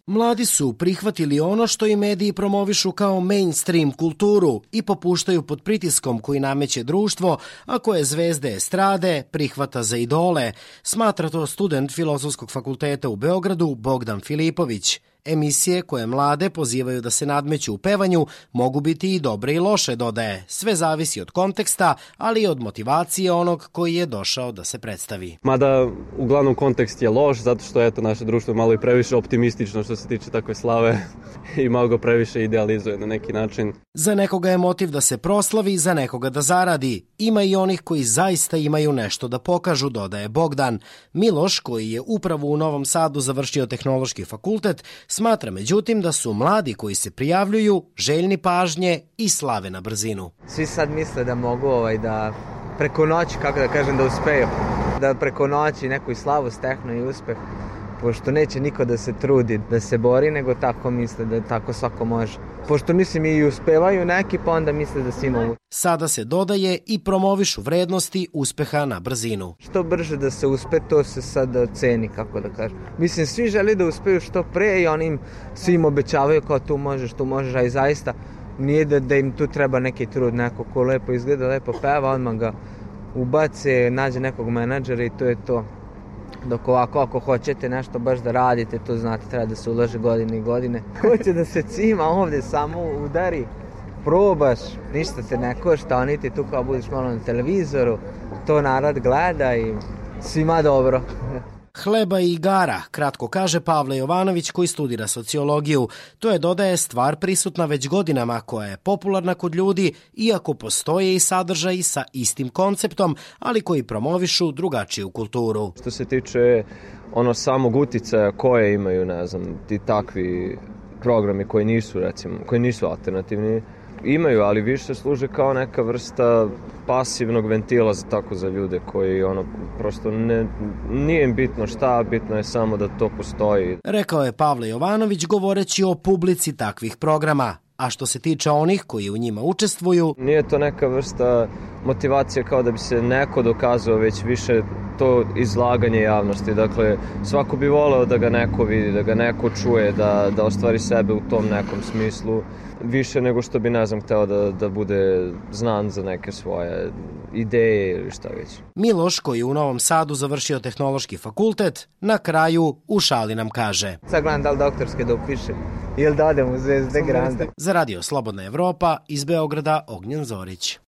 Mladi su prihvatili ono što i mediji promovišu kao mainstream kulturu i popuštaju pod pritiskom koji nameće društvo, a koje zvezde estrade prihvata za idole, smatra to student Filozofskog fakulteta u Beogradu Bogdan Filipović. Emisije koje mlade pozivaju da se nadmeću u pevanju mogu biti i dobre i loše, dodaje. Sve zavisi od konteksta, ali i od motivacije onog koji je došao da se predstavi. Mada uglavnom kontekst je loš, zato što eto, naše društvo malo i previše optimistično što se tiče takve slave i malo ga previše idealizuje na neki način. Za nekoga je motiv da se proslavi, za nekoga da zaradi. Ima i onih koji zaista imaju nešto da pokažu, dodaje Bogdan. Miloš, koji je upravo u Novom Sadu završio tehnološki fakultet, smatra međutim da su mladi koji se prijavljuju željni pažnje i slave na brzinu. Svi sad misle da mogu da preko noći, kako da kažem, da uspeju. Da preko noći neku slavu steknu i uspeh. Pošto neće niko da se trudi da se bori, nego tako misle da tako svako može. Pošto mislim i uspevaju neki, pa onda misle da svi mogu. Sada se dodaje i promovišu vrednosti uspeha na brzinu. Što brže da se uspe, to se sad ceni, kako da kažem. Mislim, svi žele da uspeju što pre i oni svi im obećavaju kao tu možeš, a i zaista nije da im tu treba neki trud, neko ko lepo izgleda, lepo peva, odmah ga ubace, nađe nekog menadžera i to je to. Dok ovako, ako hoćete nešto baš da radite, to znate, treba da se ulaže godine i godine. Hoće da se cima ovde, samo udari, probaš, ništa te ne košta, a niti tu kao budiš malo na televizoru, to narod gleda i svima dobro. Hleba i igara, kratko kaže Pavle Jovanović koji studira sociologiju. To je, dodaje, stvar prisutna već godinama koja je popularna kod ljudi, iako postoje i sadržaji sa istim konceptom, ali koji promovišu drugačiju kulturu. Što se tiče samog uticaja koje imaju, ne znam, ti takvi programi koji nisu, recimo, koji nisu alternativni, imaju, ali više služe kao neka vrsta pasivnog ventila za ljude koji prosto nije im bitno šta, bitno je samo da to postoji. Rekao je Pavle Jovanović govoreći o publici takvih programa. A što se tiče onih koji u njima učestvuju... Nije to neka vrsta motivacije kao da bi se neko dokazao, već više to izlaganje javnosti. Dakle, svako bi voleo da ga neko vidi, da ga neko čuje, da ostvari sebe u tom nekom smislu. Više nego što bi, ne znam, hteo da bude znan za neke svoje ideje ili šta već. Miloš, koji je u Novom Sadu završio tehnološki fakultet, na kraju u šali nam kaže: sad gledam da li doktorske da upišem ili da odem u Zvezde Grande. Za Radio Slobodna Evropa iz Beograda, Ognjen Zorić.